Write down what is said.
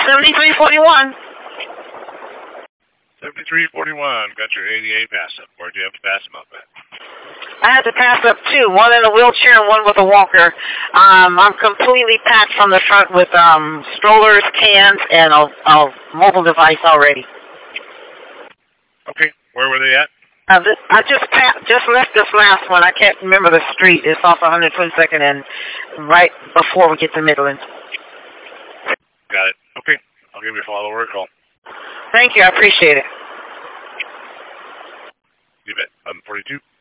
7341. 7341. Got your ADA pass up. Where'd you have to pass them up at? I had to pass up two, one in a wheelchair and one with a walker. I'm completely packed from the front with strollers, cans, and a mobile device already. Okay, where were they at? I just left this last one. I can't remember the street. It's off 122nd and right before we get to Midland. Got it. Okay, I'll give you a follower call. Thank you. I appreciate it. You bet. 42.